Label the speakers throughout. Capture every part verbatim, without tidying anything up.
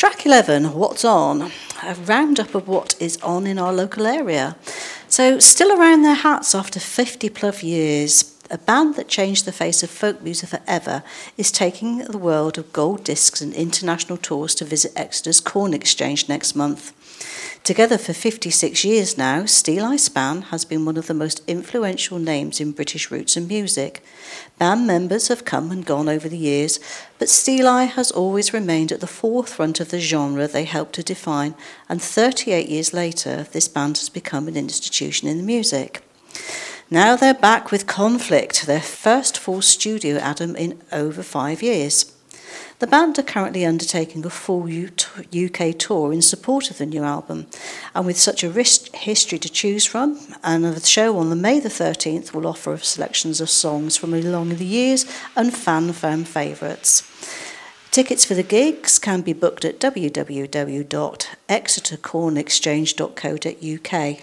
Speaker 1: Track eleven, what's on? A roundup of what is on in our local area. So, still around their hats after fifty plus years, a band that changed the face of folk music forever is taking the world of gold discs and international tours to visit Exeter's Corn Exchange next month. Together for fifty-six years now, Steeleye Span has been one of the most influential names in British roots and music. Band members have come and gone over the years, but Steeleye has always remained at the forefront of the genre they helped to define, and thirty-eight years later, this band has become an institution in the music. Now they're back with Conflict, their first full studio album in over five years. The band are currently undertaking a full U K tour in support of the new album, and with such a rich history to choose from, and the show on the May the thirteenth will offer selections of songs from along the years and fan fan favourites. Tickets for the gigs can be booked at w w w dot exeter corn exchange dot co dot u k.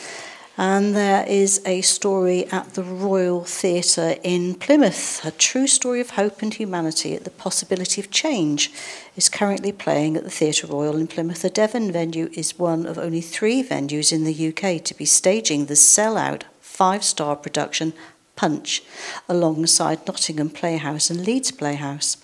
Speaker 1: And there is a story at the Royal Theatre in Plymouth. A true story of hope and humanity at the possibility of change is currently playing at the Theatre Royal in Plymouth. The Devon venue is one of only three venues in the U K to be staging the sellout five-star production Punch, alongside Nottingham Playhouse and Leeds Playhouse.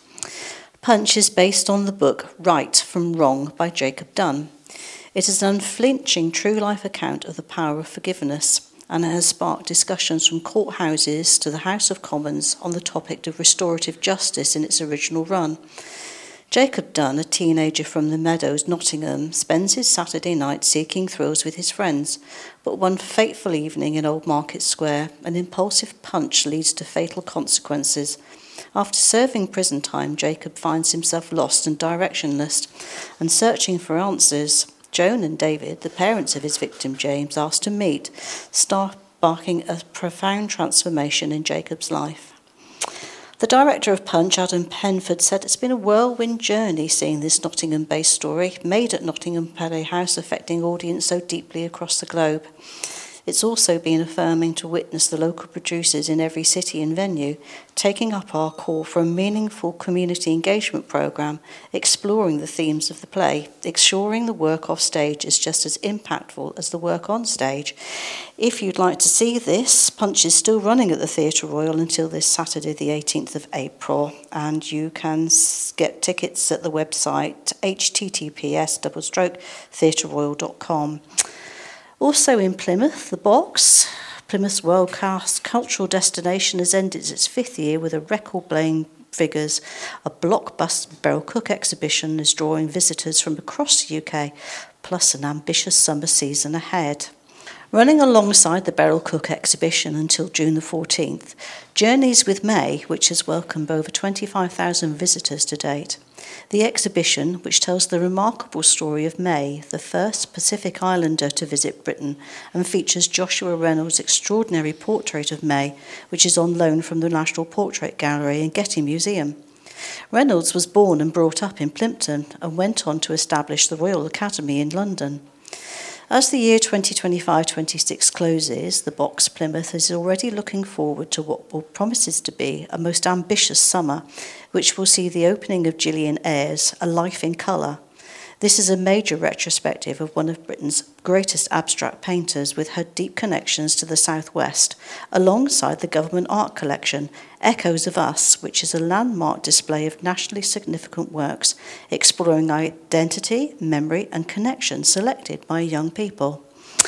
Speaker 1: Punch is based on the book Right from Wrong by Jacob Dunn. It is an unflinching true-life account of the power of forgiveness, and it has sparked discussions from courthouses to the House of Commons on the topic of restorative justice in its original run. Jacob Dunn, a teenager from the Meadows, Nottingham, spends his Saturday night seeking thrills with his friends, but one fateful evening in Old Market Square, an impulsive punch leads to fatal consequences. After serving prison time, Jacob finds himself lost and directionless, and searching for answers. Joan and David, the parents of his victim James, asked to meet, sparking a profound transformation in Jacob's life. The director of Punch, Adam Penford, said it's been a whirlwind journey seeing this Nottingham-based story, made at Nottingham Playhouse, affecting audience so deeply across the globe. It's also been affirming to witness the local producers in every city and venue taking up our call for a meaningful community engagement programme, exploring the themes of the play, ensuring the work off stage is just as impactful as the work on stage. If you'd like to see this, Punch is still running at the Theatre Royal until this Saturday the eighteenth of April, and you can get tickets at the website h t t p s double stroke theatre royal dot com. Also in Plymouth, The Box, Plymouth's world-class cultural destination, has ended its fifth year with a record-breaking figures. A blockbuster Beryl Cook exhibition is drawing visitors from across the U K, plus an ambitious summer season ahead. Running alongside the Beryl Cook exhibition until June the fourteenth, Journeys with May, which has welcomed over twenty-five thousand visitors to date. The exhibition, which tells the remarkable story of May, the first Pacific Islander to visit Britain, and features Joshua Reynolds' extraordinary portrait of May, which is on loan from the National Portrait Gallery and Getty Museum. Reynolds was born and brought up in Plympton and went on to establish the Royal Academy in London. As the year twenty twenty-five twenty-six closes, the Box Plymouth is already looking forward to what will promises to be a most ambitious summer, which will see the opening of Gillian Ayres' A Life in Colour. This is a major retrospective of one of Britain's greatest abstract painters, with her deep connections to the southwest, alongside the government art collection, Echoes of Us, which is a landmark display of nationally significant works, exploring identity, memory and connection selected by young people.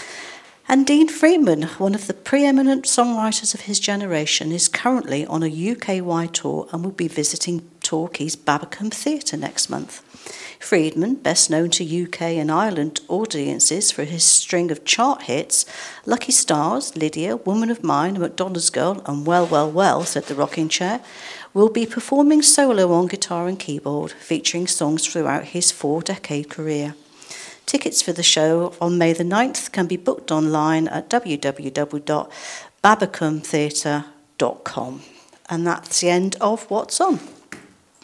Speaker 1: And Dean Freeman, one of the preeminent songwriters of his generation, is currently on a U K-wide tour and will be visiting Torquay's Babacombe Theatre next month. Freedman, best known to U K and Ireland audiences for his string of chart hits, Lucky Stars, Lydia, Woman of Mine, McDonald's Girl, and Well, Well, Well, said the rocking chair, will be performing solo on guitar and keyboard, featuring songs throughout his four-decade career. Tickets for the show on May the ninth can be booked online at w w w dot babacombe theatre dot com. And that's the end of What's On.